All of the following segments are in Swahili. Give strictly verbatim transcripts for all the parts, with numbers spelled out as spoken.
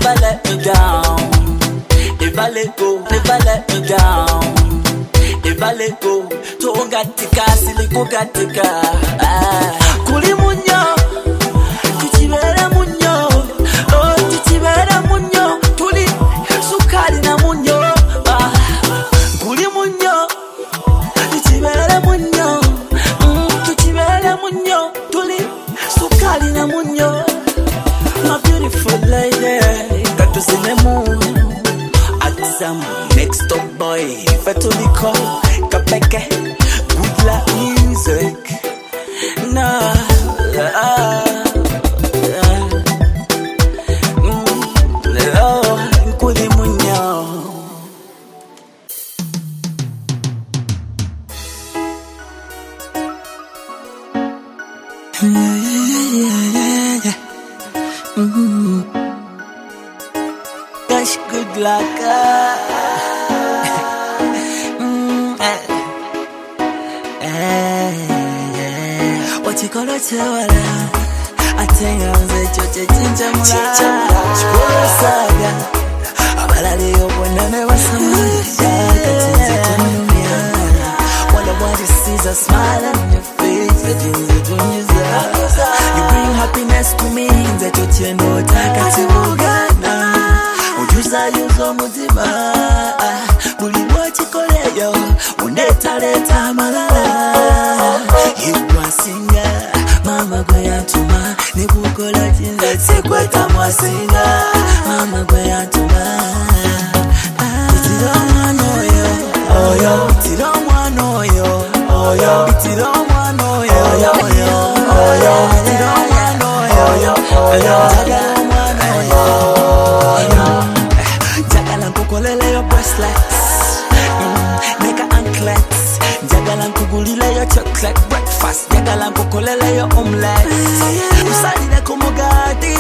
never let me down. Never let go, never let me down. Never let go. Togatika, siliko gatika. Kuli munyo, tichibera munyo. Oh, tichibera munyo. Tuli sukari na munyo. Kuli munyo, tichibera munyo. Tichibera munyo. Tuli sukari na munyo. My beautiful lady, got to see me move. Some next up boy, Fatuli call, Kapeke, good luck music. Nah, ah, oh, Kuli Munyo. Yeah, yeah, yeah, yeah. Mm-hmm. Gosh, good luck. mm, eh. Eh, yeah. What you call it, wala? I think I'm the choche chincha mula. Chukula saga. Abalali yobona ne wasamaya. Katinze kunyumia. Wala what you see is a smile on your face. Katinze tunyiza. You bring happiness to me. Nze choche no takatibugana. Ujuza yuzo muzima. Buli wachikoleyo uneta leta malala. Yibwa singa mama gwe yantuma nibukola jinze sikweta mwasinga mama gwe yantuma. Bitiro mwana oyo oyo bitiro mwana oyo oyo bitiro mwana oyo oyo oyo bitiro mwana oyo oyo jagala mwana oyo jagala nkukolele yo bracelets neka anklets jagala nkugulile yo chocolate breakfast jagala nkukolele yo omelette usalile kumugadi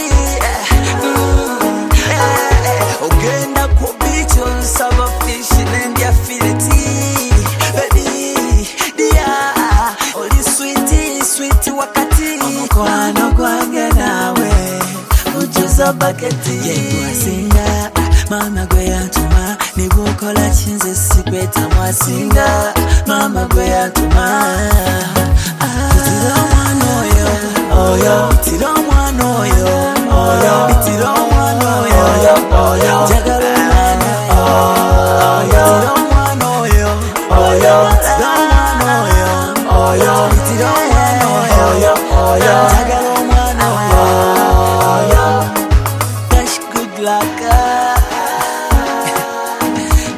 ogenda ku beach on summer fishing and ya fileti baby dia oli sweetie sweetie wakati omukwano gwange nawe ujuza baketi yegwa singa mama gwe yantuma nibukola chinze sikweta mwasinga mama gwe yantuma. Bitiro mwana oyo oyo bitiro mwana oyo oyo bitiro mwana oyo oyo jagala mwana oyo bitiro mwana oyo oyo bitiro mwana oyo oyo bitiro mwana oyo oyo jagala mwana oyo. Gosh, good luck.